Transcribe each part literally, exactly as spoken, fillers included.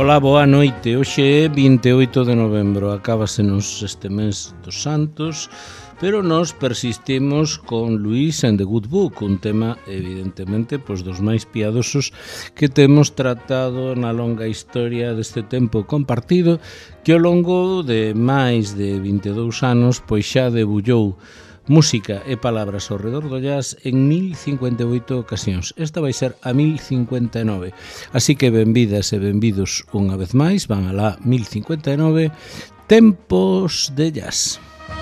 Ola, boa noite. Hoxe é vinte e oito de novembro. Acábasenos este mes dos Santos, pero nos persistimos con Luis and the Good Book, un tema, evidentemente, pois dos máis piadosos que temos tratado na longa historia deste tempo compartido, que ao longo de máis de vinte e dous anos, pois xa debullou música e palabras ao redor do jazz en mil cincuenta e oito ocasións. Esta vai ser a mil cincuenta e nove. Así que benvidas e benvidos unha vez máis, van alá mil cincuenta e nove, Tempos de Jazz.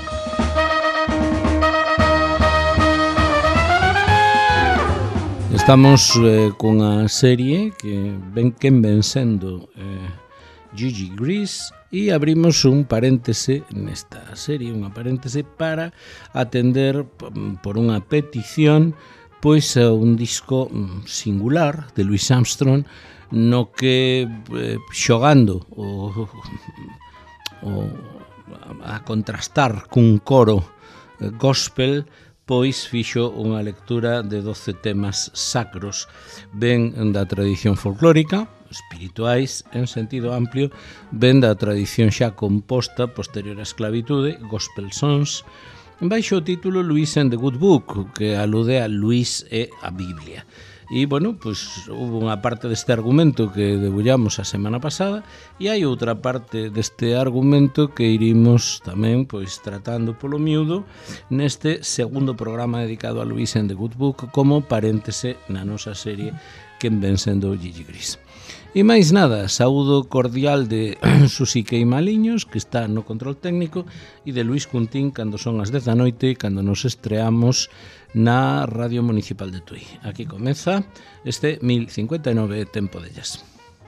Estamos eh, cunha serie que ven quen ven sendo eh, Gigi Gris, e abrimos un paréntese nesta serie, unha paréntese para atender por unha petición pois a un disco singular de Louis Armstrong, no que eh, xogando o, o, a contrastar cun coro gospel, pois fixo unha lectura de doce temas sacros, ben da tradición folclórica, espirituais en sentido amplio, ben da tradición xa composta posterior á esclavitude, gospel songs, baixo o título Luis and the Good Book, que alude a Luis e a Biblia. E, bueno, pois hubo unha parte deste argumento que debullamos a semana pasada e hai outra parte deste argumento que irimos tamén pois tratando polo miúdo neste segundo programa dedicado a Luis and the Good Book como paréntese na nosa serie quen ven sendo Gigi Gris. E máis nada, saúdo cordial de Susi Queimaliños, que está no control técnico, e de Luis Cuntín, cando son as dez da noite, cando nos estreamos na Radio Municipal de Tui. Aquí comeza este mil cincuenta e nove Tempo de Jazz.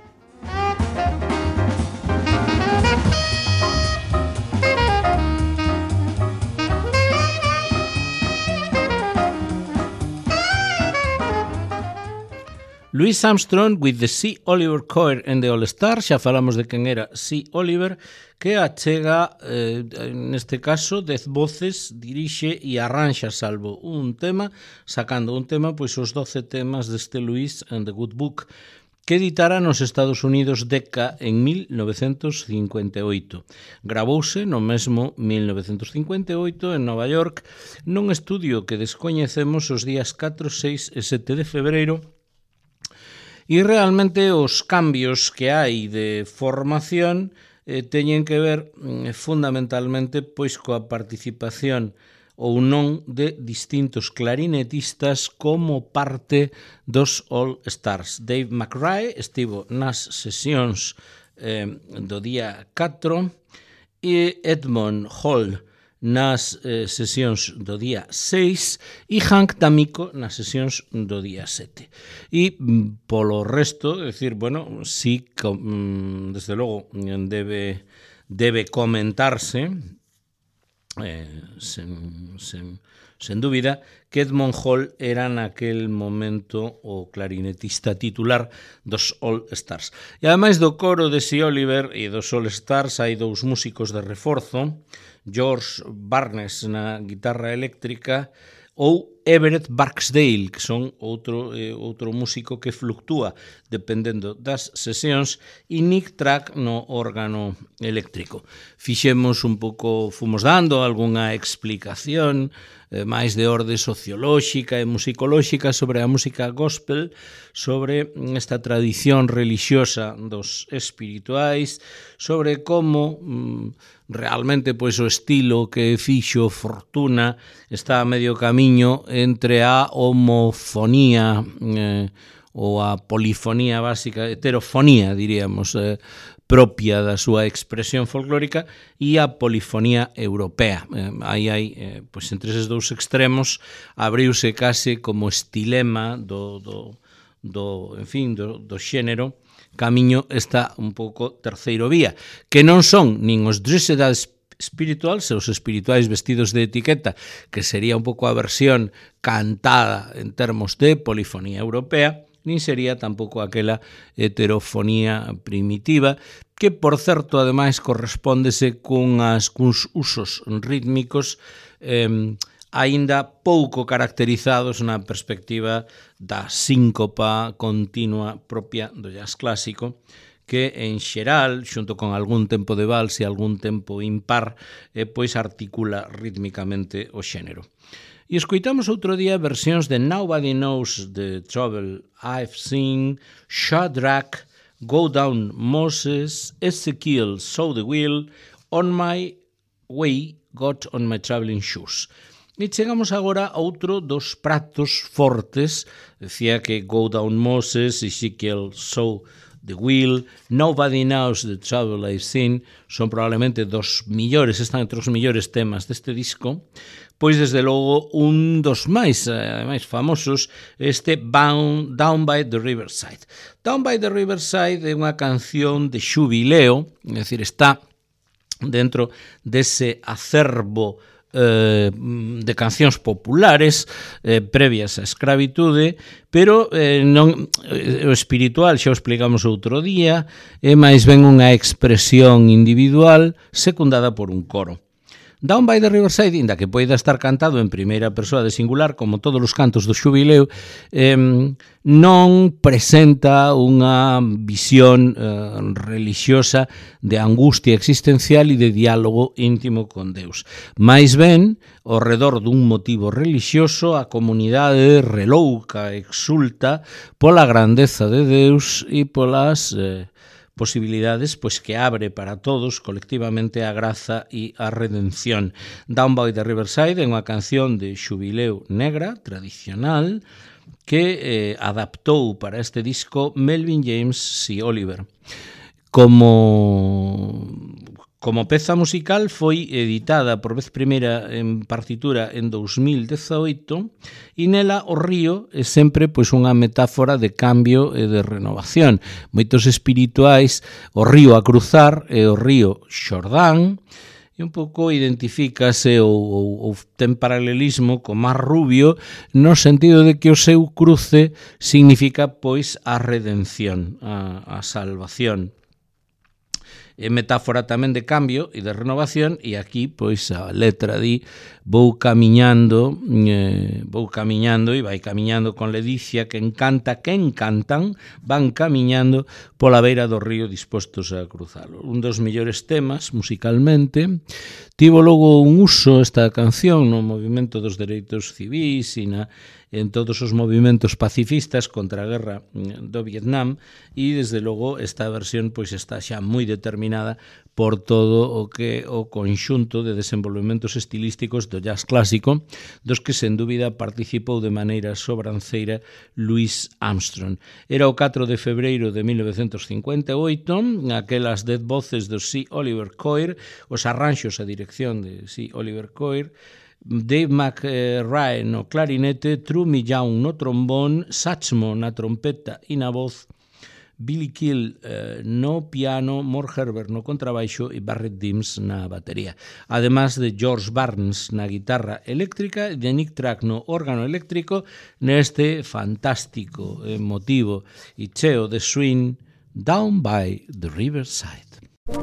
Louis Armstrong with the C. Oliver Choir and the All Stars, xa falamos de quen era C. Oliver, que achega, eh, neste caso, dez voces, dirixe e arranxa salvo un tema, sacando un tema, pois os doce temas deste Louis and the Good Book, que editara nos Estados Unidos Decca en mil novecentos cincuenta e oito. Gravouse no mesmo mil novecentos cincuenta e oito en Nova York, nun estudio que descoñecemos os días catro, seis e sete de febreiro. E realmente os cambios que hai de formación eh, teñen que ver eh, fundamentalmente pois coa participación ou non de distintos clarinetistas como parte dos All Stars. Dave McRae estivo nas sesións eh, do día catro e Edmond Hall nas eh, sesións do día seis e Hank D'Amico nas sesións do día sete. E polo resto, é dicir, bueno, sí, com, desde logo, debe, debe comentarse, eh, sen, sen, sen dúbida, que Edmond Hall era naquel momento o clarinetista titular dos All Stars. E ademais do coro de C. Oliver e dos All Stars hai dous músicos de reforzo, George Barnes na guitarra eléctrica ou Everett Barksdale, que son outro, eh, outro músico que fluctúa dependendo das sesións, e Nick Track no órgano eléctrico. Fixemos un pouco, fomos dando algunha explicación eh, máis de orde sociolóxica e musicolóxica sobre a música gospel, sobre esta tradición relixiosa dos espirituais, sobre como mm, realmente pois o estilo que fixo fortuna está a medio camiño entre a homofonía eh, ou a polifonía básica, heterofonía, diríamos, eh, propia da súa expresión folclórica e a polifonía europea. Eh, aí hai, eh, pois entre eses dous extremos, abriuse case como estilema do, do, do en fin, do, do xénero, camiño está un pouco terceiro vía, que non son nin os dressed spirituals, os espirituais vestidos de etiqueta, que sería un pouco a versión cantada en termos de polifonía europea, nin sería tampouco aquela heterofonía primitiva, que, por certo, ademais, correspóndese cunhas, cuns usos rítmicos eh, aínda pouco caracterizados na perspectiva da síncopa continua propia do jazz clásico, que en xeral, xunto con algún tempo de vals e algún tempo impar, eh, pois articula rítmicamente o xénero. E escoitamos outro día versións de Nobody Knows the Trouble I've Seen, Shadrach, Go Down Moses, Ezekiel Sow the Wheel, On My Way, Got on My Traveling Shoes. E chegamos agora a outro dos pratos fortes, decía que Go Down Moses, Ezekiel Sow the Wheel, Nobody Knows the Trouble I've Seen, son probablemente dos millores, están entre os millores temas deste disco. Pois, desde logo, un dos máis, eh, máis famosos, este Bound, Down by the Riverside. Down by the Riverside é unha canción de xubileo, é dicir, está dentro dese acervo eh, de cancións populares eh, previas á escravitude, pero eh, non, o espiritual, xa o explicamos outro día, é máis ben unha expresión individual secundada por un coro. Down by the Riverside, inda que poida estar cantado en primeira persoa de singular, como todos os cantos do xubileo, eh, non presenta unha visión eh, religiosa de angustia existencial e de diálogo íntimo con Deus. Mais ben, ao redor dun motivo religioso, a comunidade relouca, exulta pola grandeza de Deus e polas eh, posibilidades pois que abre para todos colectivamente a graza e a redención. Down by the Riverside é unha canción de xubileo negra, tradicional, que eh, adaptou para este disco Melvin James C. Oliver. Como... Como peza musical foi editada por vez primeira en partitura en dous mil dezaoito e nela o río é sempre pois unha metáfora de cambio e de renovación. Moitos espirituais, o río a cruzar é o río Xordán, e un pouco identifícase ou, ou, ou ten paralelismo co Mar Rubio no sentido de que o seu cruce significa pois a redención, a, a salvación. É metáfora tamén de cambio e de renovación, e aquí pois a letra di vou camiñando, eh, vou camiñando e vai camiñando con ledicia, que encanta, que encantan, van camiñando pola beira do río dispostos a cruzalo. Un dos mellores temas musicalmente. Tivo logo un uso esta canción no movimento dos dereitos civís e na en todos os movimentos pacifistas contra a guerra do Vietnam, e desde logo esta versión pois está xa moi determinada por todo o que o conxunto de desenvolvementos estilísticos do jazz clásico, dos que sen dúbida participou de maneira sobranceira Louis Armstrong. Era o catro de febreiro de mil novecentos cincuenta e oito, aquelas dez voces do C. Oliver Coir, os arranxos a dirección de C. Oliver Coir, Dave McRae no clarinete, Trumi Young no trombón, Satchmo na trompeta e na voz, Billy Kiel eh, no piano, Mort Herbert no contrabaixo e Barrett Dims na batería. Además de George Barnes na guitarra eléctrica e de Nick Track no órgano eléctrico neste fantástico, emotivo e cheo de swing Down by the Riverside.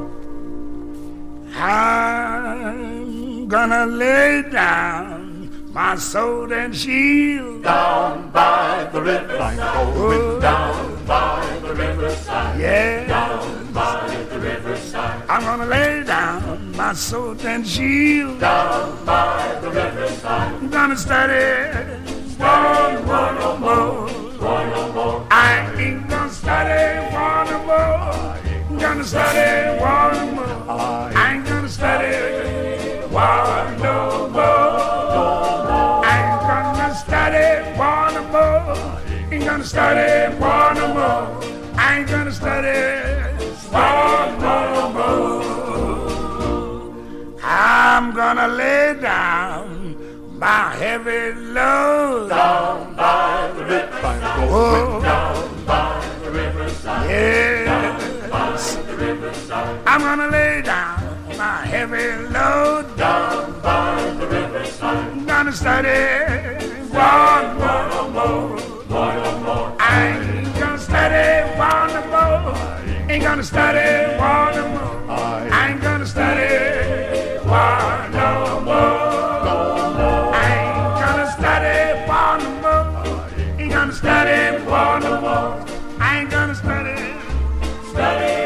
I'm gonna lay down my sword and shield down by the riverside. I'm going down by the riverside. Yeah, down by the riverside. I'm gonna lay down my sword and shield down by the riverside. I'm gonna study, study one no more, one no more. I ain't gonna study one no more. I'm gonna study one no more. I ain't gonna study one no more. I ain't gonna study one no more. Ain't gonna study one no more. I ain't gonna study one no more. I'm gonna lay down my heavy load down by the riverside. Oh. Down by the riverside. Yeah. Down by the riverside. I'm gonna lay down my heavy load down by the riverside. I'm gonna study one more, more, one more. I ain't gonna study one more. Ain't gonna study one more. I ain't gonna study one no more. I ain't gonna study one more. Ain't gonna study one no more. I ain't gonna study, study.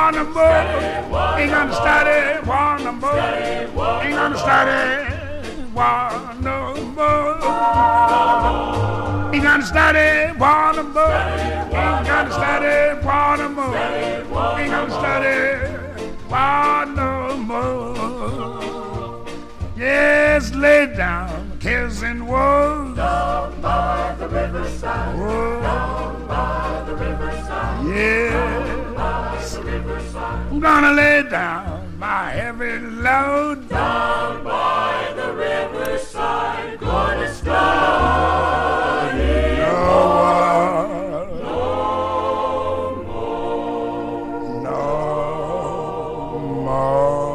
want no more. Ain't gonna study, want no more. Ain't gonna study, want no more. Ain't gonna study, want no more. Ain't gonna study, want no more. Ain't gonna study, want no more. Yes, lay down, cares and woes. Down by the riverside. Oh. Down by the riverside. Yeah. Down by the riverside. I'm gonna lay down my heavy load. Down by the riverside. Gonna study. No more. No more. No more.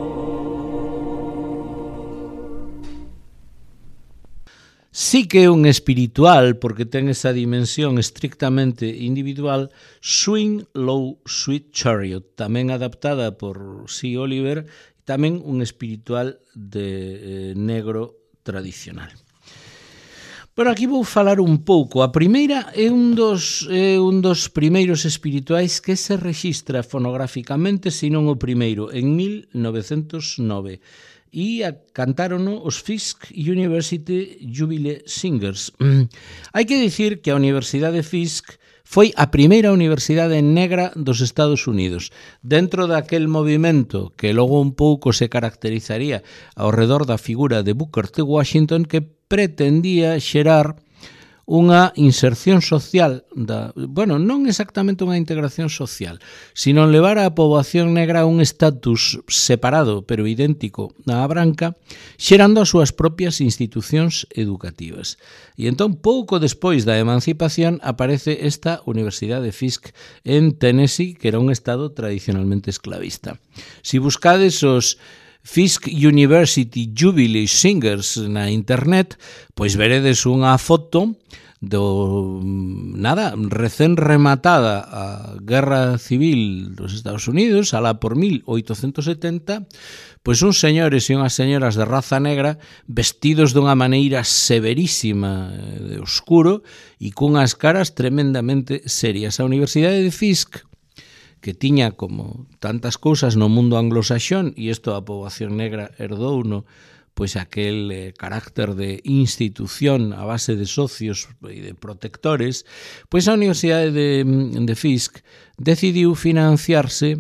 Sí que é un espiritual, porque ten esa dimensión estrictamente individual, Swing Low Sweet Chariot, tamén adaptada por C. Oliver, tamén un espiritual de eh, negro tradicional. Pero aquí vou falar un pouco. A primeira é un dos, é un dos primeiros espirituais que se rexistra fonográficamente, senón o primeiro, en mil novecentos nove. E cantárono os Fisk University Jubilee Singers. Hai que dicir que a Universidade Fisk foi a primeira universidade negra dos Estados Unidos, dentro daquel movimento que logo un pouco se caracterizaría ao redor da figura de Booker T. Washington, que pretendía xerar unha inserción social, da, bueno, non exactamente unha integración social, sino levar a poboación negra a un estatus separado, pero idéntico á branca, xerando as súas propias institucións educativas. E entón, pouco despois da emancipación, aparece esta Universidade Fisk en Tennessee, que era un estado tradicionalmente esclavista. Si buscades os Fisk University Jubilee Singers na internet, pois veredes unha foto do, nada, recén rematada a Guerra Civil dos Estados Unidos, alá por mil oitocentos setenta, pois uns señores e unhas señoras de raza negra vestidos dunha maneira severísima de oscuro e cunhas caras tremendamente serias. A Universidade de Fisk, que tiña como tantas cousas no mundo anglosaxón, e isto a poboación negra herdouno, pois aquel eh, carácter de institución a base de socios e de protectores, pois a Universidade de, de Fisk decidiu financiarse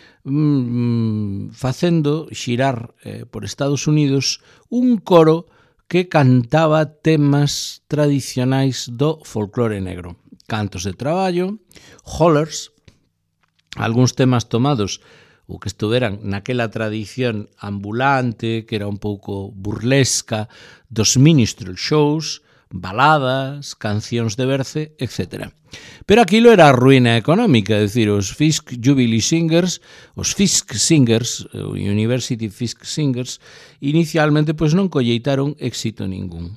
mm, facendo xirar eh, por Estados Unidos un coro que cantaba temas tradicionais do folclore negro. Cantos de traballo, hollers, algúns temas tomados o que estuveran naquela tradición ambulante, que era un pouco burlesca, dos minstrel shows, baladas, cancións de berce, etcétera. Pero aquilo era a ruína económica, é dicir, os Fisk Jubilee Singers, os Fisk Singers, o University Fisk Singers, inicialmente pois non colleitaron éxito ningún.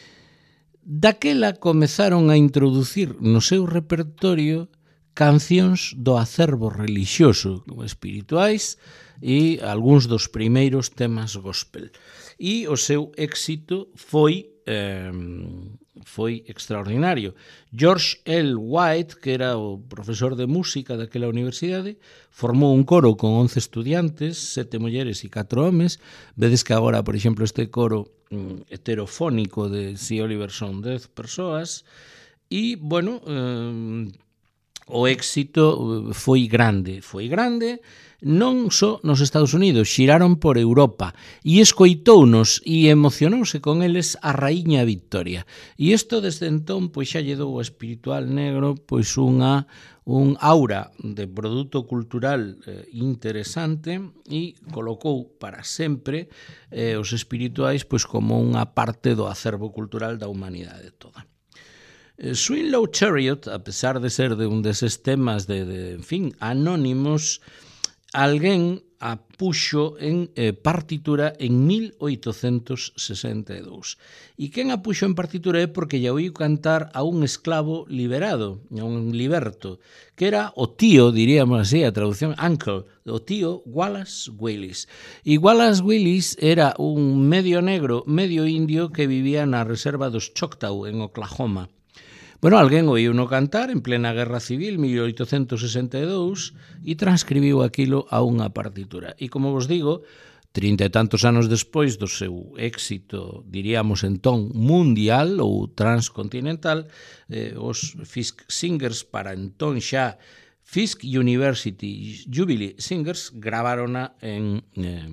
Daquela comezaron a introducir no seu repertorio cancións do acervo relixioso, espirituais, e algúns dos primeiros temas gospel. E o seu éxito foi eh, foi extraordinario. George L. White, que era o profesor de música daquela universidade, formou un coro con once estudiantes, sete mulleres e catro homes. Vedes que agora, por exemplo, este coro mm, heterofónico de C. Oliver son dez persoas. E, bueno, eh, o éxito foi grande, foi grande, non só nos Estados Unidos, xiraron por Europa e escoitounos e emocionouse con eles a raíña Victoria. E isto desde entón pois xa lle dou ao espiritual negro pois unha un aura de produto cultural eh, interesante e colocou para sempre eh, os espirituais pois como unha parte do acervo cultural da humanidade toda. Swing Low Chariot, a pesar de ser de un deses temas de, de en fin, anónimos, alguén a puxo en eh, partitura en mil oitocentos sesenta e dous. E quen a puxo en partitura é porque lle oíu cantar a un esclavo liberado, a un liberto, que era o tío, diríamos así, a traducción uncle, o tío Wallace Willis. E Wallace Willis era un medio negro, medio indio que vivía na reserva dos Choctaw, en Oklahoma. Bueno, alguén oíu no cantar en plena Guerra Civil, mil oitocentos sesenta e dous, e transcribiu aquilo a unha partitura. E como vos digo, trinta e tantos anos despois do seu éxito, diríamos entón, mundial ou transcontinental, eh, os Fisk Singers, para entón xa Fisk University Jubilee Singers, gravarona en... Eh,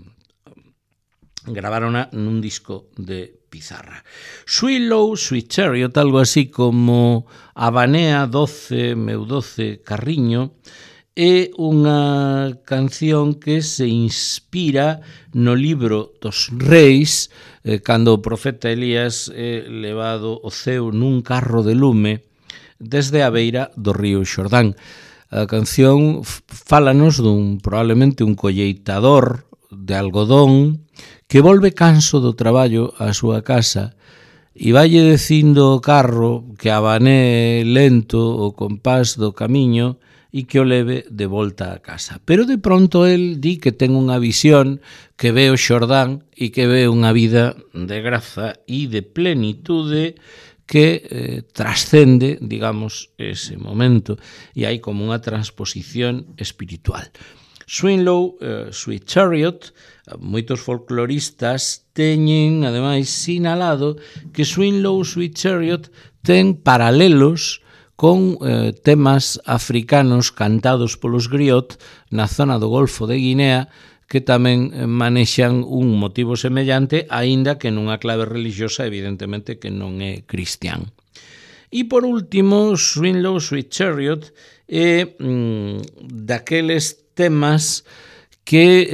gravarona nun disco de pizarra. Sweet Low, Sweet Chariot, algo así como Abanea doce, meu doce carriño, é unha canción que se inspira no libro dos Reis, eh, cando o profeta Elías é levado ao ceo nun carro de lume desde a beira do río Xordán. A canción fálanos dun, probablemente, un colleitador de algodón que volve canso do traballo á súa casa e valle dicindo o carro que abanee lento o compás do camiño e que o leve de volta a casa. Pero de pronto el di que ten unha visión, que ve o Xordán e que ve unha vida de graza e de plenitude que eh, trascende, digamos, ese momento, e hai como unha transposición espiritual. Sweet Low, uh, Sweet Chariot, moitos folcloristas teñen, ademais, sinalado que Sweet Low, Sweet Chariot ten paralelos con eh, temas africanos cantados polos griot na zona do Golfo de Guinea, que tamén manexan un motivo semellante, aínda que nunha clave religiosa, evidentemente, que non é cristián. E por último, Sweet Low, Sweet Chariot é mm, daqueles temas que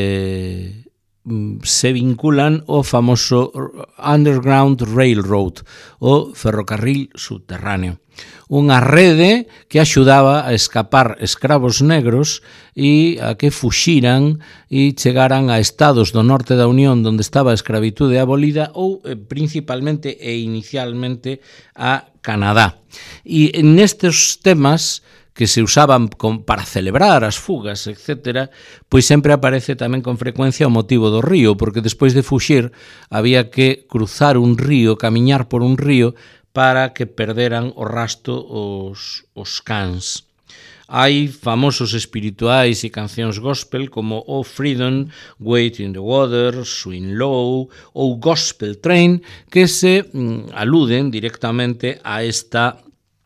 eh, se vinculan ao famoso Underground Railroad, o ferrocarril subterráneo. Unha rede que axudaba a escapar escravos negros e a que fuxiran e chegaran a estados do norte da Unión onde estaba a escravitude abolida ou eh, principalmente e inicialmente a Canadá. E nestes temas que se usaban con, para celebrar as fugas, etcétera, pois sempre aparece tamén con frecuencia o motivo do río, porque despois de fuxir había que cruzar un río, camiñar por un río, para que perderan o rasto os, os cans. Hai famosos espirituais e cancións gospel como Oh Freedom, Wait in the Water, Swing Low ou Gospel Train, que se mm, aluden directamente a esta...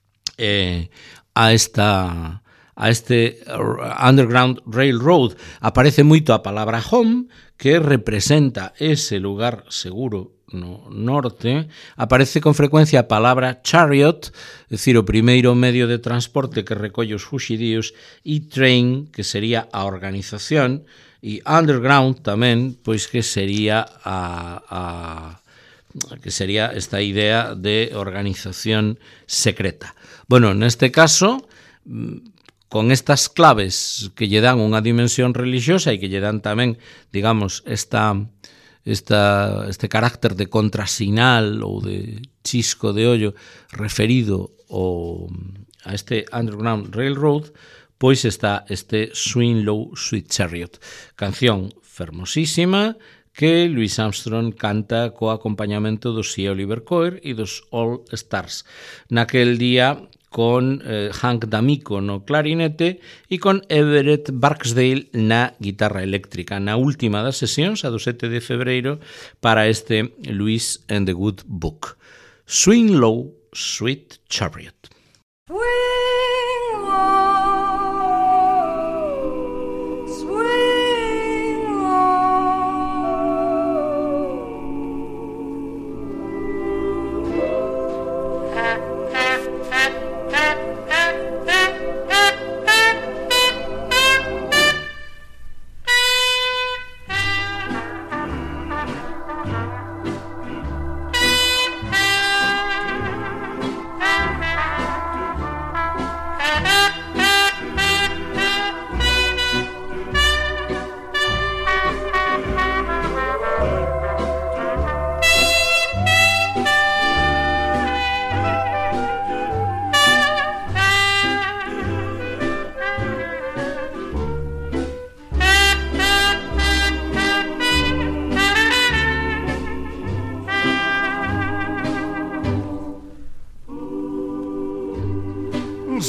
Eh, a esta a este Underground Railroad. Aparece moito a palabra home, que representa ese lugar seguro no norte. Aparece con frecuencia a palabra chariot, é dicir, o primeiro medio de transporte que recolle os fuxidíos, e train, que sería a organización, e underground tamén, pois que sería a... a que sería esta idea de organización secreta. Bueno, neste caso, con estas claves que lle dan unha dimensión religiosa e que lle dan tamén, digamos, esta, esta, este carácter de contrasinal ou de chisco de ollo referido ao, a este Underground Railroad, pois está este Swing Low, Sweet Chariot, canción fermosísima que Louis Armstrong canta co acompañamento do Sir Oliver Coyer e dos All Stars. Naquel día con eh, Hank D'Amico no clarinete e con Everett Barksdale na guitarra eléctrica, na última das sesións, a do sete de febreiro, para este Louis and the Good Book. Swing Low, Sweet Chariot. Swing low, swing low.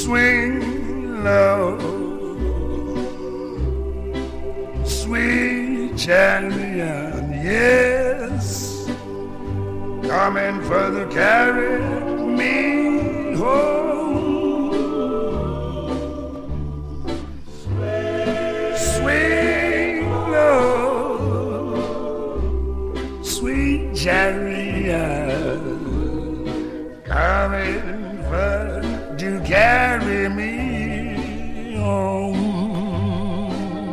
swing low, sweet chariot, yes, coming further, carry me home. Swing low, sweet chariot, coming further to carry me home.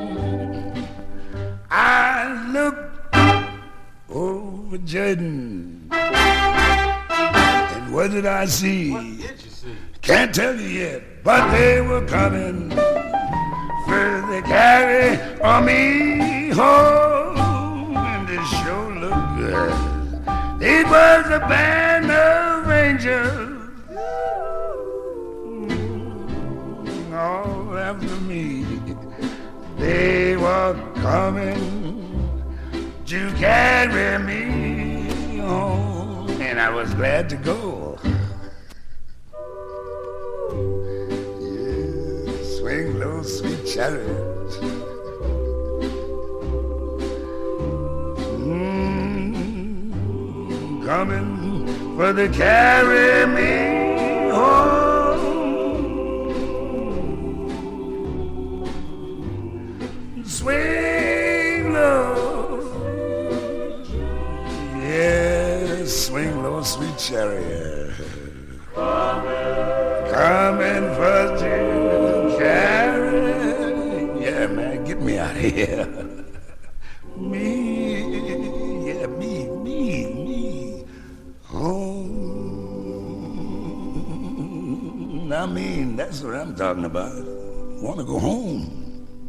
I looked over Jordan, and what did I see? What did you see? Can't tell you yet, but they were coming further carry on me home, and it sure looked good. It was a band of angels all after me. They were coming to carry me home, and I was glad to go. Yeah, swing low, sweet chariot. Mm, coming for the carry me home. Swing low, yes, swing low, sweet chariot, coming for to carry. Yeah, man, get me out of here. Me, yeah, me, me, me, home. I mean, that's what I'm talking about. Want to go home.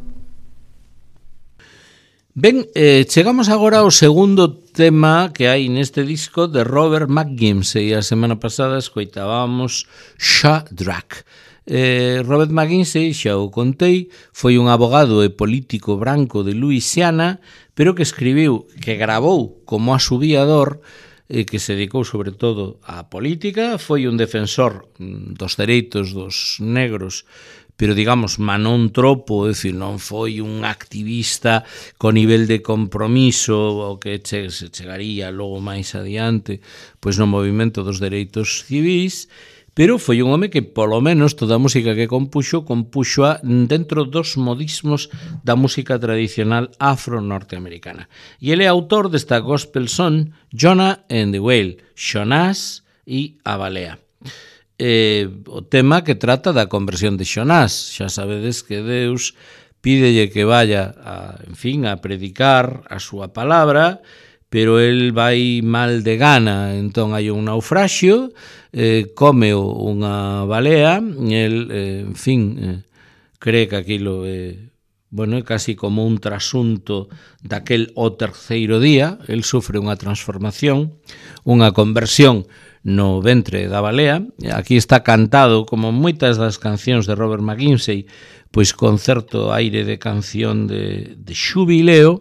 Ben, eh, chegamos agora ao segundo tema que hai neste disco de Robert McGinsey. A semana pasada escoitábamos Shadrach. Eh, Robert McGinsey, xa o contei, foi un abogado e político branco de Louisiana, pero que escribiu, que gravou como asubiador, e que se dedicou sobre todo á política. Foi un defensor dos dereitos dos negros, pero digamos, manón tropo, é dicir, non foi un activista co nivel de compromiso o que che, se chegaría logo máis adiante pois no movimento dos dereitos civis, pero foi un home que, polo menos, toda a música que compuxo, compuxoa dentro dos modismos da música tradicional afro-norteamericana. E ele é autor desta gospel song Jonah and the Whale, Xonás e a Balea. Eh, o tema que trata da conversión de Xonás. Xa sabedes que Deus pídelle que vaya a, en fin, a predicar a súa palabra, pero el vai mal de gana, entón hai un naufraxio, eh, come unha balea, e el, eh, en fin, eh, cree que aquilo é, bueno, é casi como un trasunto daquel o terceiro día. El sufre unha transformación, unha conversión no ventre da balea. Aquí está cantado, como moitas das cancións de Robert McGinsey, pois con certo aire de canción de, de xubileo,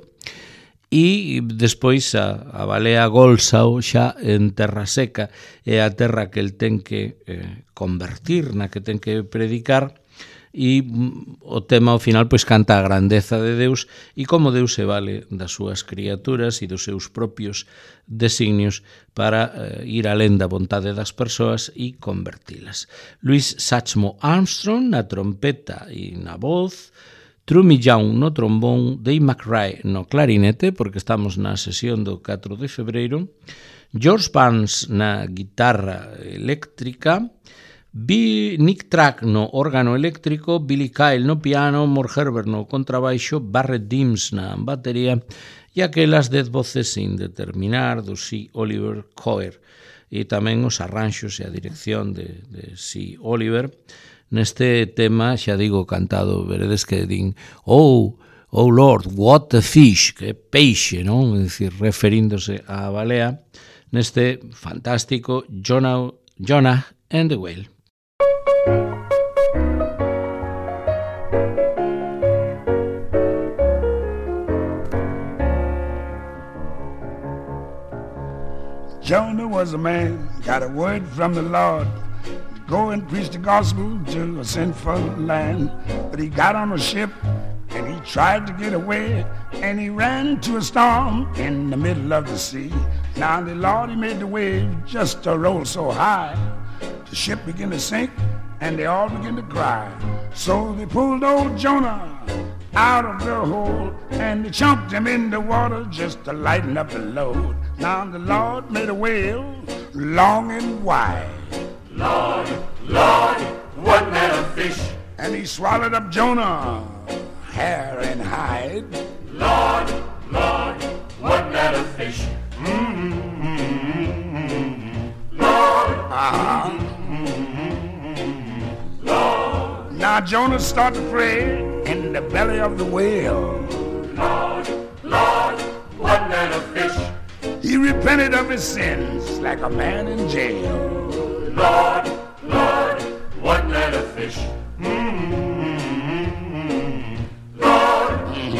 e despois a, a balea golsao xa en terra seca, é a terra que el ten que eh, convertir, na que ten que predicar, e o tema ao final pois canta a grandeza de Deus e como Deus se vale das súas criaturas e dos seus propios designios para eh, ir alén da vontade das persoas e convertilas. Louis Satchmo Armstrong na trompeta e na voz, Trumi Young no trombón, Dave McRae no clarinete, porque estamos na sesión do catro de febreiro, George Barnes na guitarra eléctrica, Nick Track no órgano eléctrico, Billy Kyle no piano, Mort Herbert no contrabaixo, Barrett Dims na batería e aquelas dez voces sin determinar do C. Oliver Coher, e tamén os arranxos e a dirección de, de C. Oliver neste tema, xa digo, cantado, veredes que din oh, oh Lord, what a fish, que peixe, non? É dicir, referíndose á balea, neste fantástico Jonah, Jonah and the Whale. Jonah was a man, got a word from the Lord. go and preach the gospel to a sinful land. But he got on a ship and he tried to get away, and he ran into a storm in the middle of the sea. Now the Lord, he made the wave just to roll so high, the ship began to sink and they all began to cry. So they pulled old Jonah out of the hole and they chumped him in the water just to lighten up the load. Now the Lord made a whale long and wide. Lord, Lord, wasn't that a fish? And he swallowed up Jonah, hair and hide. Lord, Lord, wasn't that a fish? Mm-hmm. Lord, Uh-huh. Lord, Now Jonah started to pray in the belly of the whale. Lord, Lord, wasn't that a fish? He repented of his sins like a man in jail. Lord, Lord, wasn't that a fish? Mm-hmm. Lord,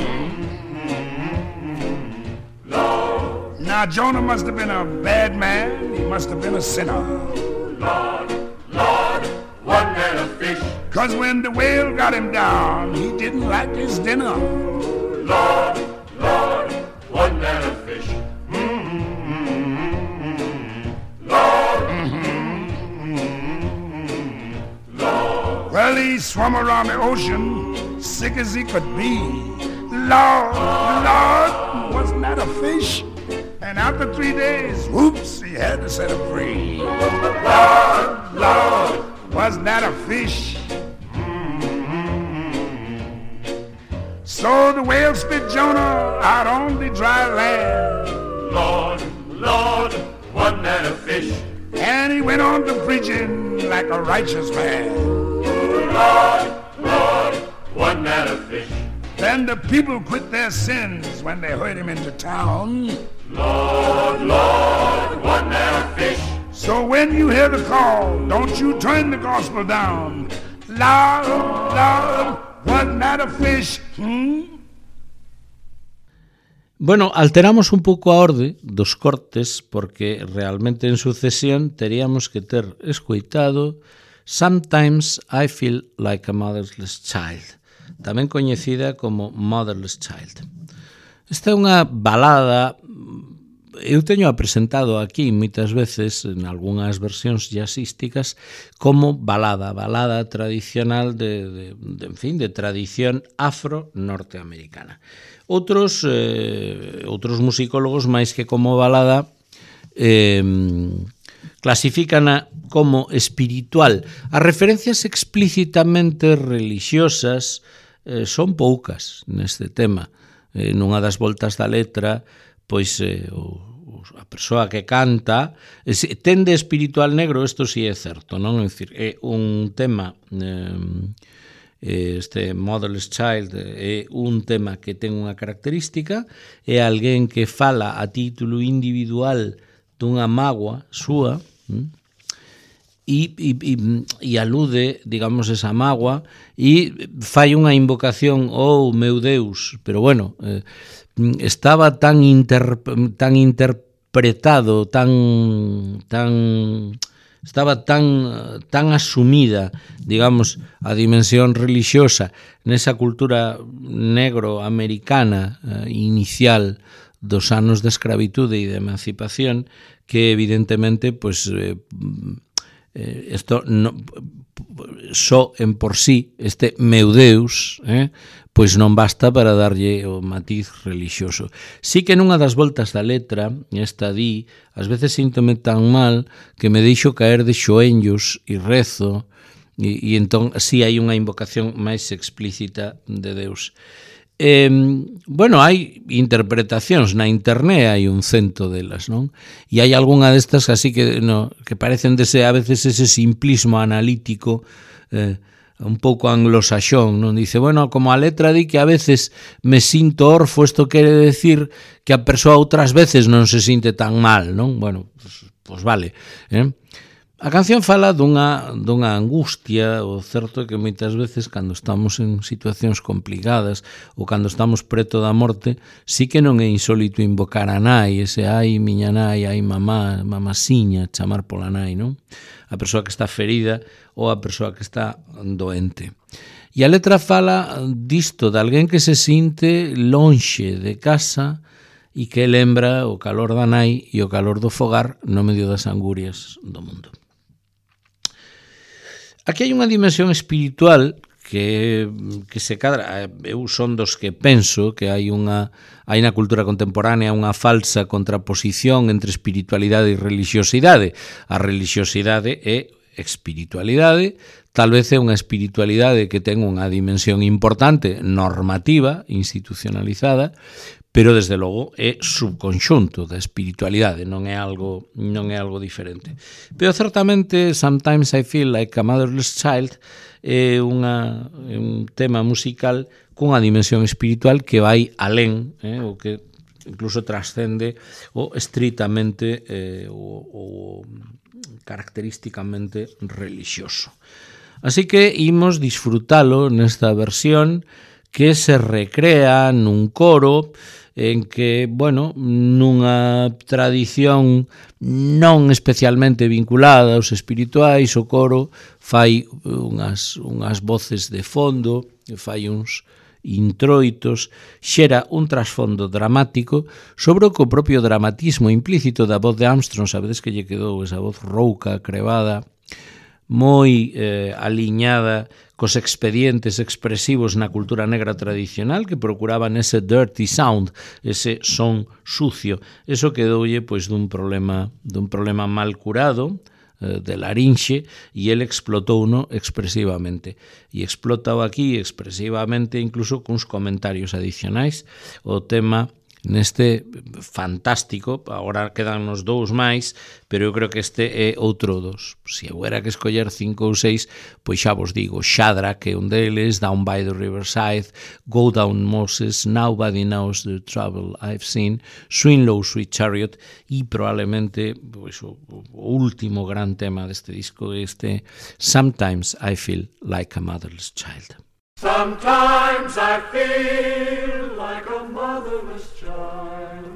mm-hmm. Lord, Now Jonah must have been a bad man. He must have been a sinner. Lord, Lord, wasn't that a fish? Cause when the whale got him down, he didn't like his dinner. Lord, Lord, wasn't that a fish? Mm-hmm. Lord, mm-hmm. Lord, Well, he swam around the ocean, sick as he could be. Lord, Lord, wasn't that a fish? And after three days, whoops, he had to set him free. Lord, Lord, wasn't that a fish? So the whale spit Jonah out on the dry land. Lord, Lord, wasn't that a fish? And he went on to preaching like a righteous man. Lord, Lord, wasn't that a fish? Then the people quit their sins when they heard him into town. Lord, Lord, wasn't that a fish? So when you hear the call, don't you turn the gospel down. Lord, Lord, wasn't that a fish? Hmm? Bueno, alteramos un pouco a orde dos cortes porque realmente en sucesión teríamos que ter escoitado Sometimes I Feel Like a Motherless Child, tamén coñecida como Motherless Child. Esta é unha balada, eu teño a presentado aquí moitas veces en algunhas versións jazzísticas como balada, balada tradicional de, de, de en fin, de tradición afro-norteamericana. Outros eh, outros musicólogos, máis que como balada, eh, clasifícana como espiritual. As referencias explícitamente religiosas eh, son poucas neste tema. Eh, nunha das voltas da letra, pois eh, o, a persoa que canta eh, tende espiritual negro, isto si sí é certo, non? É dicir, é un tema, eh, este Motherless Child é un tema que ten unha característica, é alguén que fala a título individual dunha mágoa súa, hm? E, e, e, e alude, digamos, esa mágoa e fai unha invocación, oh, meu Deus, pero bueno, eh, estaba tan inter, tan interpretado, tan tan estaba tan tan asumida, digamos, a dimensión religiosa nesa cultura negro-americana eh, inicial dos anos de escravitude e de emancipación que evidentemente, pues eh, isto no, só en por sí, este meu Deus, eh, pois non basta para darlle o matiz religioso. Sí que nunha das voltas da letra, esta di, ás veces síntome tan mal que me deixo caer de xoenllos e rezo, e, e entón sí hai unha invocación máis explícita de Deus. Eh, bueno, hai interpretacións na internet, hai un cento delas, non? E hai algunha destas así que no, que parecen dese, a veces ese simplismo analítico eh, un pouco anglosaxón, non? Dice, bueno, como a letra di que a veces me sinto orfo, isto quere decir que a persoa outras veces non se sinte tan mal, non? Bueno, pues, pues vale, eh? A canción fala dunha, dunha angustia, o certo é que moitas veces cando estamos en situacións complicadas ou cando estamos preto da morte, sí que non é insólito invocar a nai, ese ai miña nai, ai mamá, mamasiña, chamar pola nai, non? a persoa que está ferida ou a persoa que está doente. E a letra fala disto, de alguén que se sinte lonxe de casa e que lembra o calor da nai e o calor do fogar no medio das angurias do mundo. Aquí hai unha dimensión espiritual que, que se cadra, eu son dos que penso que hai unha hai na cultura contemporánea unha falsa contraposición entre espiritualidade e religiosidade. A religiosidade é espiritualidade, tal vez é unha espiritualidade que ten unha dimensión importante, normativa, institucionalizada, pero desde logo é subconxunto da espiritualidade, non é algo non é algo diferente. Pero certamente Sometimes I Feel Like a Motherless Child é unha é un tema musical cunha dimensión espiritual que vai alén, eh, o que incluso trascende o estritamente eh, o, o característicamente religioso. Así que imos disfrutalo nesta versión que se recrea nun coro en que, bueno, nunha tradición non especialmente vinculada aos espirituais, o coro fai unhas, unhas voces de fondo, fai uns introitos, xera un trasfondo dramático sobre o que o propio dramatismo implícito da voz de Armstrong, sabedes que lle quedou esa voz rouca, crevada, moi eh, aliñada cos expedientes expresivos na cultura negra tradicional que procuraban ese dirty sound, ese son sucio. Eso quedoulle pois dun problema dun problema mal curado eh, de larinxe e el explotouno expresivamente. E explotao aquí expresivamente incluso cuns comentarios adicionais. O tema neste fantástico, agora quedan nos dous máis, pero eu creo que este é outro dos. Se eu era que escoller cinco ou seis, pois xa vos digo, Shadrach, que é un deles, Down by the Riverside, Go Down Moses, Nobody Knows the Trouble I've Seen, Swing Low Sweet Chariot e probablemente pois, o, o último gran tema deste disco, este Sometimes I Feel Like a Motherless Child. Sometimes I feel like a motherless child.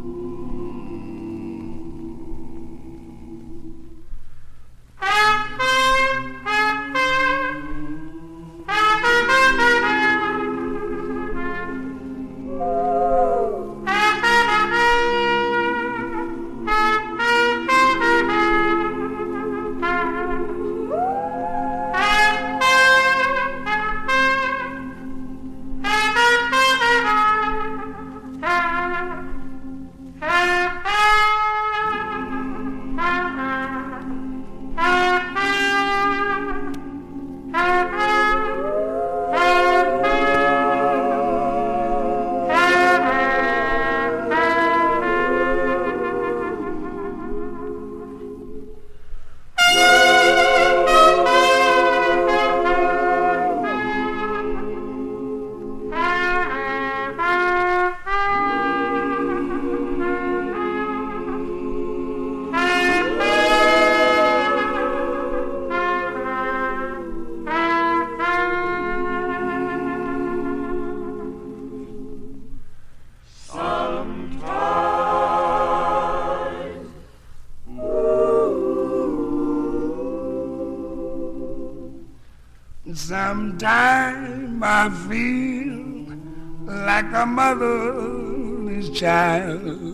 Sometimes I feel like a motherless child.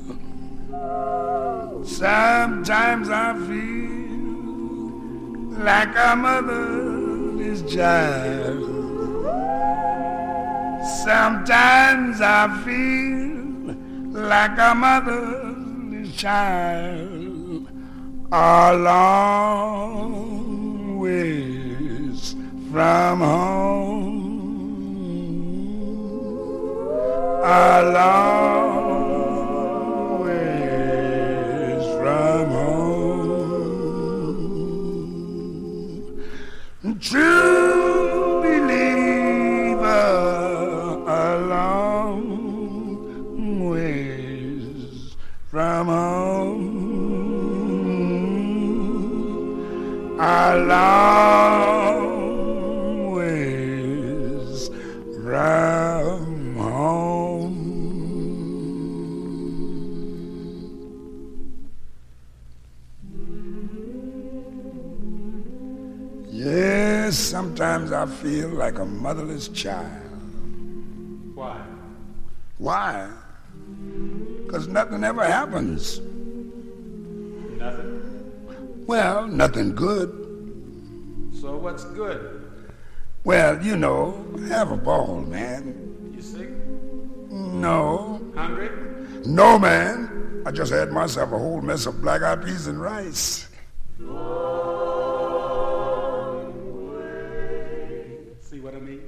Sometimes I feel like a motherless child. Sometimes I feel like a motherless child. A long ways from home, a long ways from home. True believer, a long ways from home, a long from home. Yes, sometimes I feel like a motherless child. Why? Why? Because nothing ever happens. Nothing? Well, nothing good. So what's good? Well, you know, have a ball, man. You sick? No. Hungry? No, man. I just had myself a whole mess of black-eyed peas and rice. See what I mean?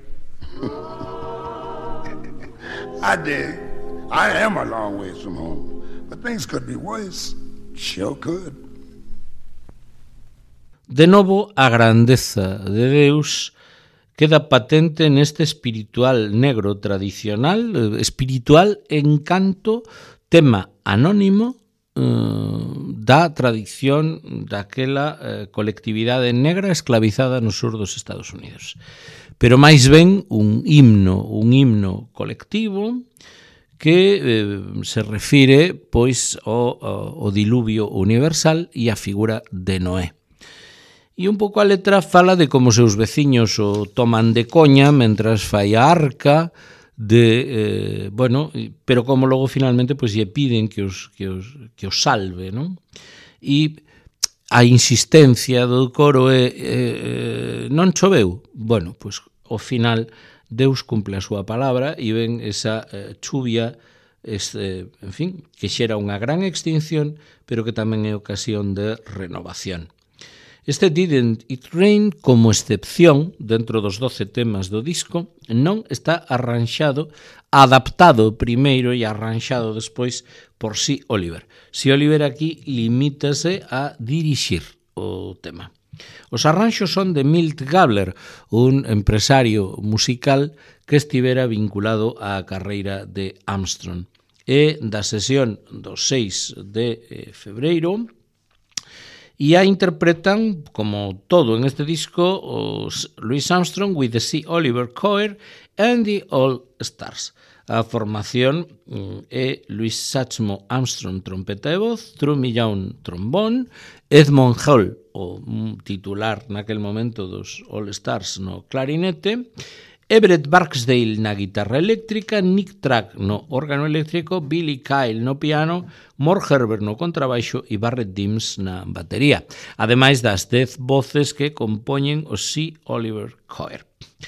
I dig. I am a long ways from home. But things could be worse. Sure could. De novo, a grandeza de Deus queda patente neste espiritual negro tradicional, espiritual encanto, tema anónimo eh, da tradición daquela eh, colectividade negra esclavizada no sur dos Estados Unidos. Pero máis ben un himno, un himno colectivo que eh, se refire pois ao, ao diluvio universal e a figura de Noé. E un pouco a letra fala de como seus veciños o toman de coña mentras fai a arca, de, eh, bueno, pero como logo finalmente pois lle piden que os, que os, que os salve, non? E a insistencia do coro é eh, non choveu. Bueno, pois ao final Deus cumple a súa palabra e ven esa eh, chuvia, este, en fin, que xera unha gran extinción, pero que tamén é ocasión de renovación. Este Didn't It Rain, como excepción, dentro dos doce temas do disco, non está arranxado, adaptado primeiro e arranxado despois por C. Oliver. C. Oliver aquí limítase a dirixir o tema. Os arranxos son de Milt Gabler, un empresario musical que estivera vinculado á carreira de Armstrong. E da sesión do seis de febreiro, e a interpretan, como todo en este disco, os Louis Armstrong with the C. Oliver Choir and the All Stars. A formación é Louis Satchmo Armstrong, trompeta e voz, Trummy Young, trombón, Edmond Hall, o titular naquel momento dos All Stars no clarinete, Everett Barksdale na guitarra eléctrica, Nick Track no órgano eléctrico, Billy Kyle no piano, Mort Herbert no contrabaixo e Barrett Dims na batería, ademais das dez voces que compoñen o C. Oliver Choir.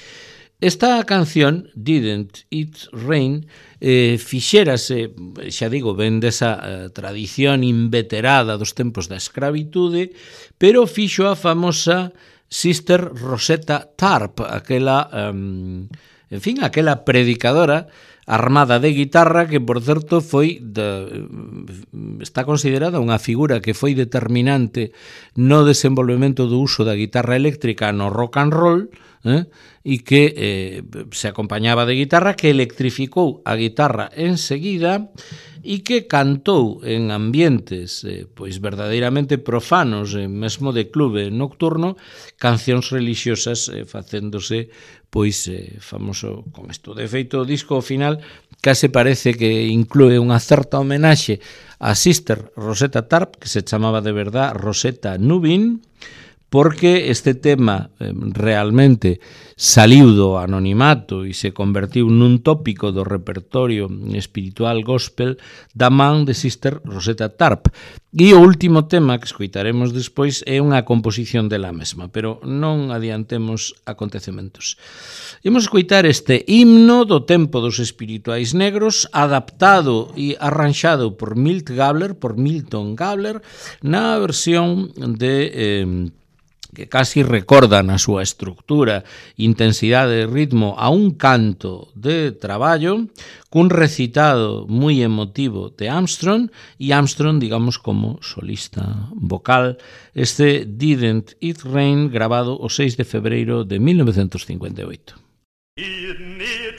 Esta canción, Didn't It Rain, eh, fixérase, xa digo, ben desa eh, tradición inveterada dos tempos da escravitude, pero fixo a famosa Sister Rosetta Tharpe, aquela, um, en fin, aquela predicadora armada de guitarra que, por certo, foi de, está considerada unha figura que foi determinante no desenvolvemento do uso da guitarra eléctrica no rock and roll, eh, e que eh, se acompañaba de guitarra, que electrificou a guitarra enseguida e que cantou en ambientes eh, pois verdadeiramente profanos, eh, mesmo de clube nocturno, cancións religiosas eh, facéndose pois eh, famoso con isto. De feito, o disco final case parece que inclúe unha certa homenaxe a Sister Rosetta Tharpe, que se chamaba de verdad Rosetta Nubin, porque este tema eh, realmente saliu do anonimato e se convertiu nun tópico do repertorio espiritual gospel da man de Sister Rosetta Tharpe. E o último tema que escoitaremos despois é unha composición dela mesma, pero non adiantemos acontecementos. Imos escoitar este himno do tempo dos espirituais negros, adaptado e arranxado por Milt Gabler, por Milton Gabler, na versión de eh, que casi recorda na súa estructura, intensidade e ritmo a un canto de traballo, cun recitado moi emotivo de Armstrong, e Armstrong, digamos, como solista vocal, este Didn't It Rain, grabado o seis de febreiro de mil novecentos cincuenta e oito. Didn't it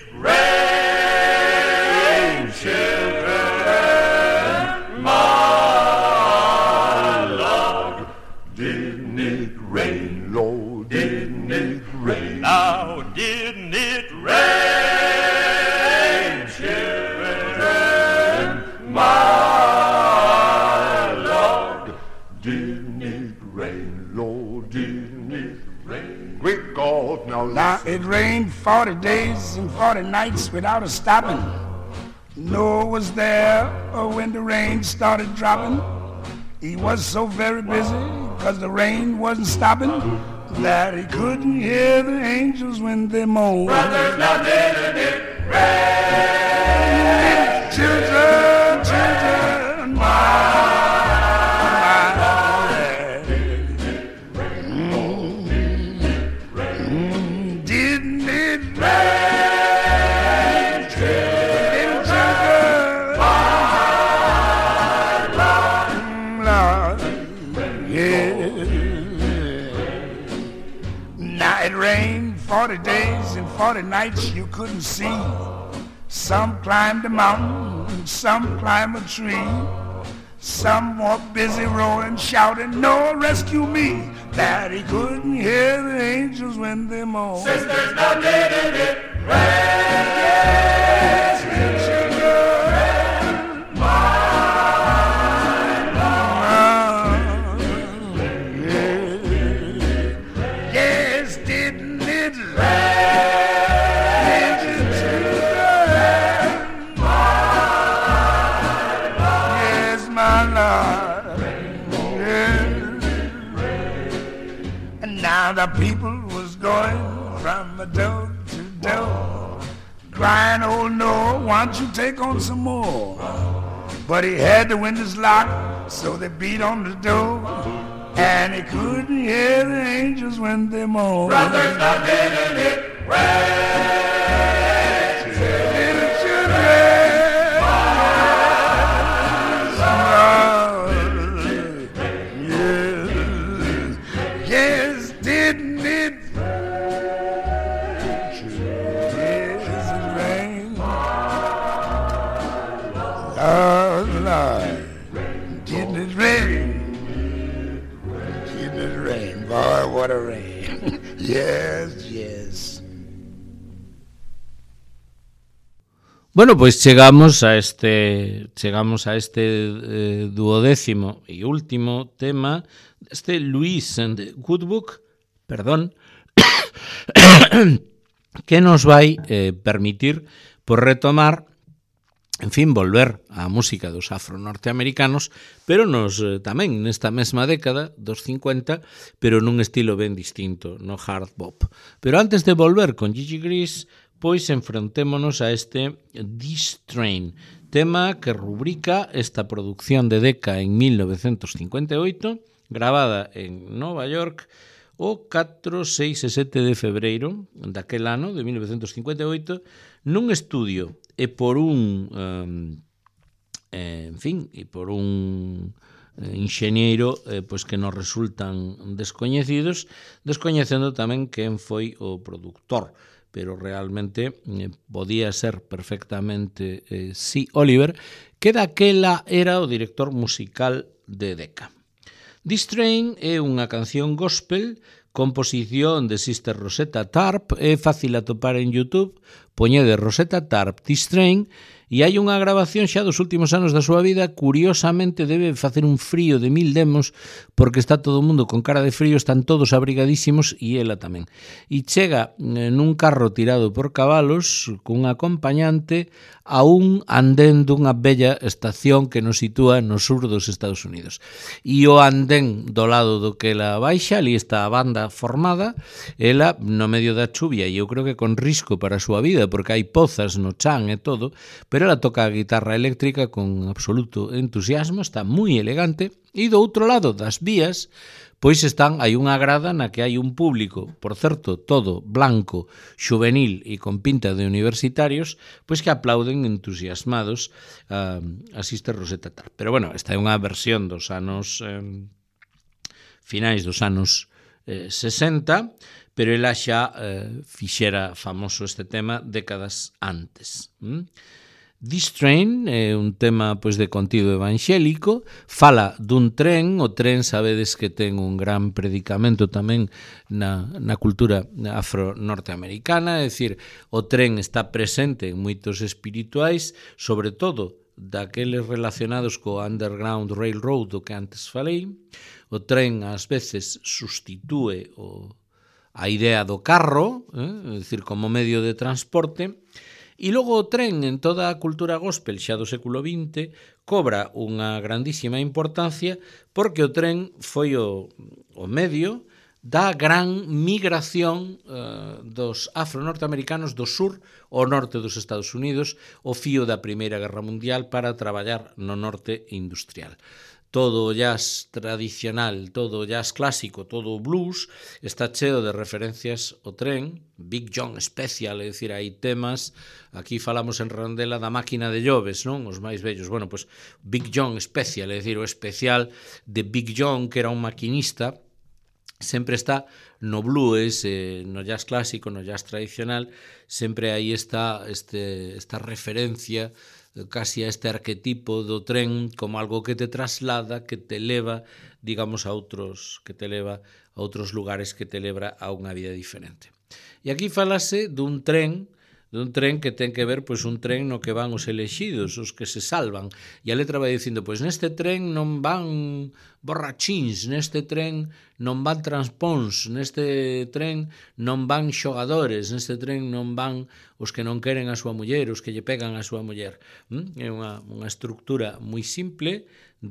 rain, children, my Lord? Didn't it rain, Lord? Didn't it rain? Now, didn't it rain, children, my Lord? Didn't it rain, Lord? Didn't it Great God, now Now it rained forty days and forty nights without a stopping. Noah was there when the rain started dropping. He was so very busy because the rain wasn't stopping that he couldn't hear the angels when they moaned. Brothers, now didn't it rain? Children, children, my forty days and forty nights you couldn't see. Some climbed a mountain, some climbed a tree. Some were busy rowing, shouting, "No, rescue me!" That he couldn't hear the angels when they moaned. Sisters, now didn't it rain? Yes, children, the people was going from door to door, crying, "Oh no, why don't you take on some more?" But he had the windows locked, so they beat on the door, and he couldn't hear the angels when they moaned. Brothers, now didn't it rain? Little children, what a rain. Yes, yes. Bueno, pues chegamos a este chegamos a este eh, duodécimo e último tema este Louis and the Good Book, perdón, que nos vai eh, permitir por retomar, en fin, volver á música dos afro-norteamericanos, pero nos eh, tamén nesta mesma década, dos cincuenta, pero nun estilo ben distinto, no hard bop. Pero antes de volver con Gigi Gris, pois enfrentémonos a este This Train, tema que rubrica esta producción de Decca en mil novecientos cincuenta e oito, gravada en Nova York o catro, seis e sete de febreiro daquel ano, de mil novecientos cincuenta e oito, nun estudio e por un um, eh, en fin, e por un eh, enxeñeiro eh, pois que nos resultan descoñecidos, descoñecendo tamén quen foi o produtor, pero realmente eh, podía ser perfectamente eh, C. Oliver, que daquela era o director musical de Decca. This Train é unha canción gospel, composición de Sister Rosetta Tarp, é fácil atopar en YouTube, poñede Rosetta Tarp This Train, e hai unha grabación xa dos últimos anos da súa vida. Curiosamente debe facer un frío de mil demos, porque está todo o mundo con cara de frío, están todos abrigadísimos e ela tamén. E chega nun carro tirado por cabalos, cun acompañante, a un andén dunha bella estación que nos sitúa no sur dos Estados Unidos. E o andén do lado do que ela baixa, ali está a banda formada, ela no medio da chuvia, e eu creo que con risco para a súa vida, porque hai pozas no chan e todo, pero ela toca a guitarra eléctrica con absoluto entusiasmo, está moi elegante, e do outro lado das vías, pois están, hai unha grada na que hai un público, por certo, todo blanco, xuvenil e con pinta de universitarios, pois que aplauden entusiasmados a, a Sister Rosetta Tarp. Pero bueno, esta é unha versión dos anos eh, finais dos anos eh, sesenta, pero ela xa eh, fixera famoso este tema décadas antes. ¿Mm? This Train é un tema pois de contido evangélico, fala dun tren, o tren sabedes que ten un gran predicamento tamén na, na cultura afro-norteamericana, é dicir, o tren está presente en moitos espirituais, sobre todo daqueles relacionados co Underground Railroad do que antes falei. O tren ás veces sustitúe o a idea do carro, eh, é dicir, como medio de transporte, e logo o tren en toda a cultura gospel xa do século vinte cobra unha grandísima importancia porque o tren foi o, o medio da gran migración eh, dos afro-norteamericanos do sur ao norte dos Estados Unidos ao fío da Primeira Guerra Mundial para traballar no norte industrial. Todo o jazz tradicional, todo o jazz clásico, todo o blues está cheo de referencias ao tren, Big John Special, é dicir, hai temas, aquí falamos en Randela da máquina de lloves, non? Os máis vellos, bueno, pois Big John Special, é dicir, o especial de Big John, que era un maquinista, sempre está no blues, eh, no jazz clásico, no jazz tradicional, sempre aí está este, esta referencia casi a este arquetipo do tren como algo que te traslada, que te leva, digamos, a outros, que te leva a outros lugares, que te leva a unha vida diferente. E aquí falase dun tren, dun tren que ten que ver, pois, un tren no que van os elexidos, os que se salvan. E a letra vai dicindo, pois, neste tren non van borrachíns, neste tren non van transpóns, neste tren non van xogadores, neste tren non van os que non queren a súa muller, os que lle pegan a súa muller. É unha, unha estructura moi simple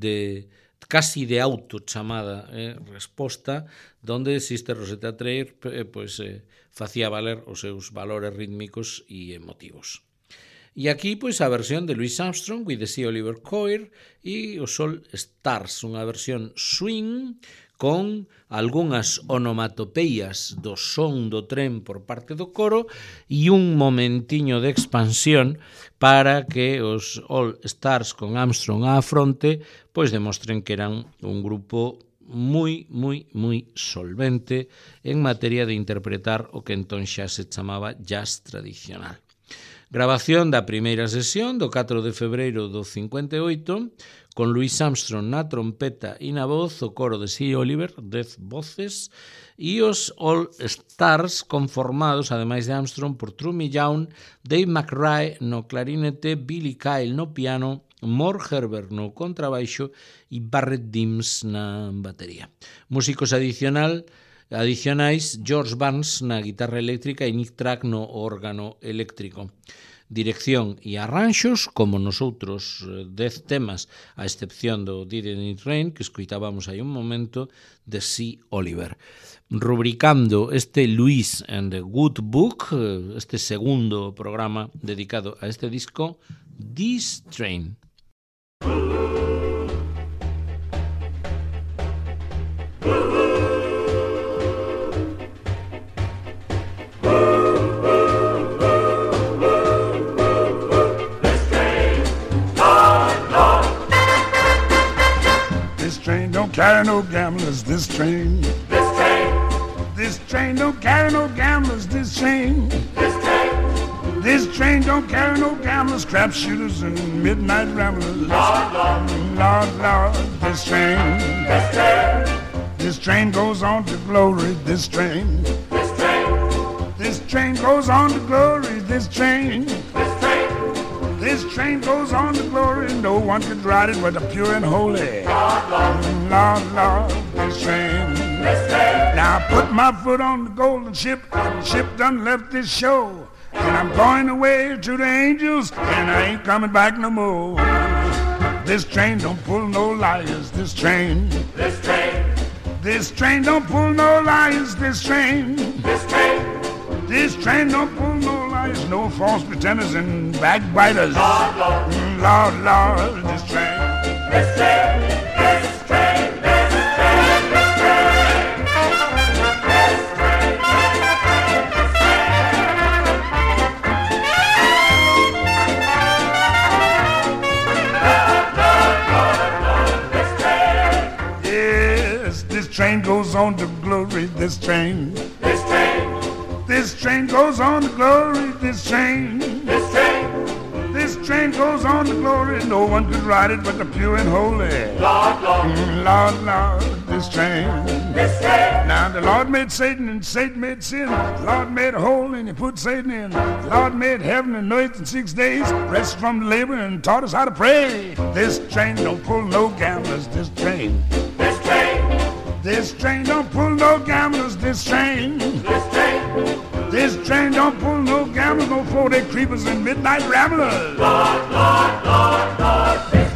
de casi de auto chamada eh, resposta, donde Sister Rosetta Thayer eh, pues, eh, facía valer os seus valores rítmicos e emotivos. E aquí, pois, a versión de Louis Armstrong with the C. Oliver Choir e o All Stars, unha versión swing con algunhas onomatopeias do son do tren por parte do coro e un momentiño de expansión para que os All Stars con Armstrong á fronte pois demostren que eran un grupo moi, moi, moi solvente en materia de interpretar o que entón xa se chamaba jazz tradicional. Grabación da primeira sesión do catro de febreiro do cincuenta e oito con Louis Armstrong na trompeta e na voz, o coro de C. Oliver, dez voces, e os All Stars conformados, ademais de Armstrong, por Trummy Young, Dave McRae no clarinete, Billy Kyle no piano, Mort Herbert no contrabaixo e Barrett Dims na batería. Músicos adicional Adicionais, George Barnes na guitarra eléctrica e Nick Track no órgano eléctrico. Dirección e arranxos, como nos outros dez temas, a excepción do Didn't It Rain, que escoitábamos aí un momento, de C. Oliver. Rubricando este Louis and the Good Book, este segundo programa dedicado a este disco, This Train. Carry no gamblers, this train. This train. This train don't carry no gamblers, this train. This train. This train don't carry no gamblers, crap shooters, and midnight ramblers. Lord, Lord. Lord, Lord, this train. This train. This train goes on to glory, this train. This train. This train goes on to glory, this train. This train. This train goes on to glory, no one could ride it but the pure and holy. Lord, Lord. Lord, Lord, this train. This train. Now I put my foot on the golden ship, the ship done left this show, and I'm going away to the angels, and I ain't coming back no more. This train don't pull no liars, this train. This train. This train don't pull no liars, this train. This train. This train don't pull no liars, no false pretenders and backbiters. Lord, Lord. Lord, Lord, this train. This train. This train. This train. This train. This train. Yes, this train goes on to glory, this train. This train. This train goes on to glory, this train. This train. This train goes on to glory, no one could ride it but the pure and holy. Lord, Lord. Mm, Lord, Lord, this train. This train. Now the Lord made Satan and Satan made sin. The Lord made a hole and he put Satan in. The Lord made heaven and earth in six days, rested from the labor and taught us how to pray. This train don't pull no gamblers, this train. This train. This train don't pull no gamblers, this train. This train. This train don't pull no gamblers, no four-day creepers and midnight ramblers. Lord, Lord, Lord, Lord.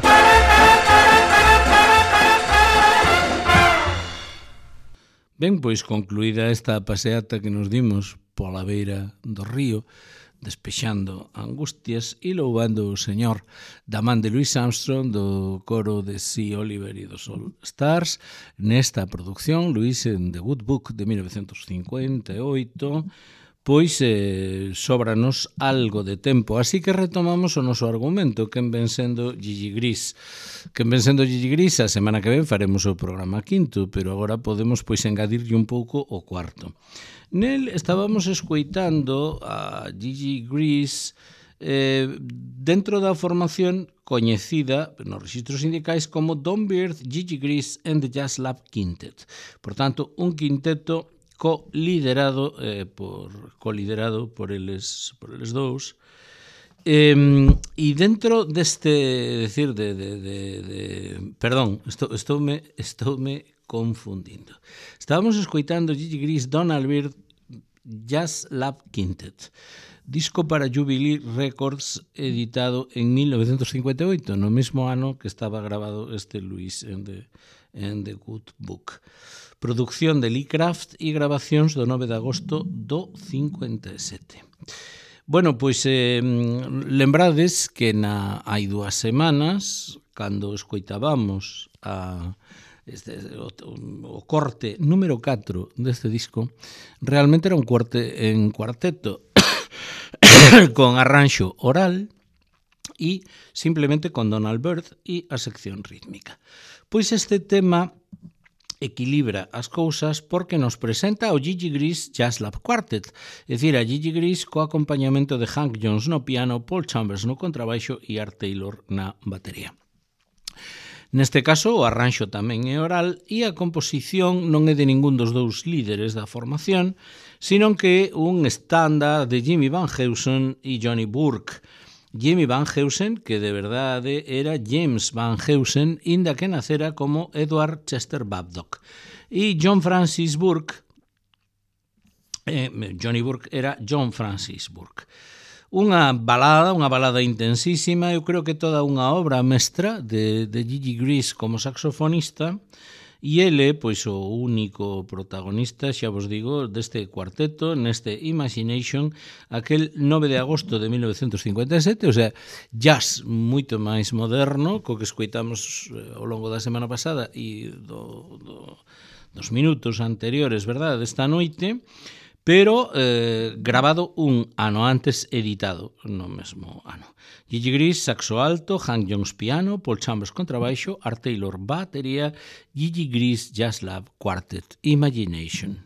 Ben, pois concluída esta paseata que nos dimos pola beira do río, despexando angustias e louvando o Señor da man de Louis Armstrong do coro de C. Oliver e dos All Stars nesta produción, Louis en The Good Book de mil novecientos cincuenta e oito, pois eh, sóbranos algo de tempo, así que retomamos o noso argumento, quen ven sendo Gigi Gris. Quen ven sendo Gigi Gris, a semana que ven faremos o programa quinto, pero agora podemos pois engadirlle un pouco o cuarto. Nel estábamos escoitando a Gigi Gris eh, dentro da formación coñecida nos registros sindicais como Don Byrd, Gigi Gris and the Jazz Lab Quintet. Por tanto, un quinteto co-liderado eh, por co-liderado por eles por eles dous. Eh, e dentro deste, decir, de, de, de, de perdón, estou, estoume, estoume confundindo. Estábamos escoitando Gigi Gris, Donald Byrd, Jazz Lab Quintet, disco para Jubilee Records, editado en mil novecientos cincuenta e oito, no mesmo ano que estaba grabado este Louis en the, en the Good Book. Producción de Lee Kraft e grabacións do nove de agosto do cincuenta e sete. Bueno, pois eh, lembrades que na hai dúas semanas, cando escoitábamos a este, o, o corte número catro deste disco, realmente era un corte en cuarteto con arranxo oral e simplemente con Donald Byrd e a sección rítmica. Pois este tema equilibra as cousas porque nos presenta o Gigi Gris Jazz Lab Quartet, é dicir, a Gigi Gris co acompañamento de Hank Jones no piano, Paul Chambers no contrabaixo e Art Taylor na batería. Neste caso, o arranxo tamén é oral e a composición non é de ningún dos dous líderes da formación, sino que é un estándar de Jimmy Van Heusen e Johnny Burke. Jimmy Van Heusen, que de verdade era James Van Heusen, inda que nacera como Edward Chester Babcock. E John Francis Burke, eh, Johnny Burke era John Francis Burke. Unha balada, unha balada intensísima, eu creo que toda unha obra mestra de, de Gigi Gris como saxofonista, e ele, pois, o único protagonista, xa vos digo, deste cuarteto, neste Imagination, aquel nove de agosto de mil novecientos cincuenta e sete, o sea, jazz moito máis moderno, co que escoitamos ao longo da semana pasada e do, do, dos minutos anteriores, verdade, desta noite, pero eh, grabado un ano antes, editado no mesmo ano. Gigi Gris, saxo alto, Hank Jones piano, Paul Chambers contrabaixo, Art Taylor batería, Gigi Gris Jazz Lab Quartet, Imagination.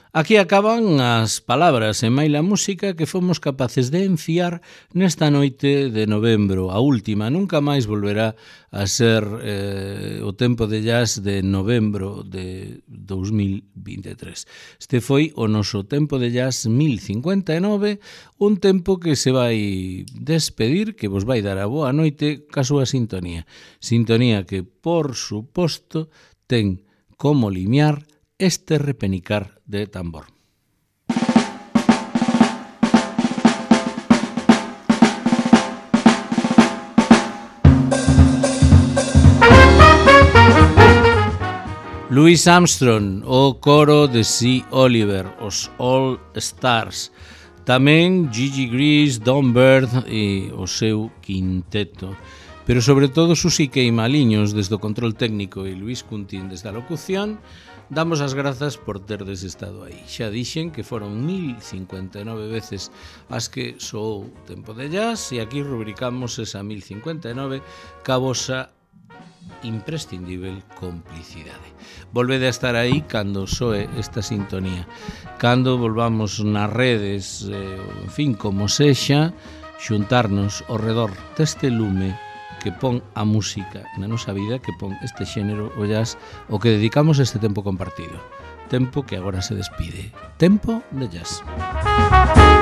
Aquí acaban as palabras e maila música que fomos capaces de enfiar nesta noite de novembro. A última, nunca máis volverá a ser eh, o tempo de jazz de novembro de dos mil vinte e tres. Este foi o noso tempo de jazz mil cincuenta e nove, un tempo que se vai despedir, que vos vai dar a boa noite ca súa sintonía. Sintonía que, por suposto, ten como limiar este repenicar de tambor. Louis Armstrong, o coro de C. Oliver, os All Stars. Tamén Gigi Grease, Don Bird e o seu quinteto. Pero sobre todo Susi Queimaliños desde o control técnico e Luis Cuntín desde a locución. Damos as grazas por terdes estado aí. Xa dixen que foron mil cincuenta e nove veces as que soou Tempo de Jazz e aquí rubricamos esa mil cincuenta e nove ca vosa imprescindível complicidade. Volvede a estar aí cando soe esta sintonía. Cando volvamos nas redes, eh, en fin, como sexa, xuntarnos ao redor deste lume que pon a música na nosa vida, que pon este xénero, o jazz, o que dedicamos este tempo compartido. Tempo que agora se despide. Tempo de jazz.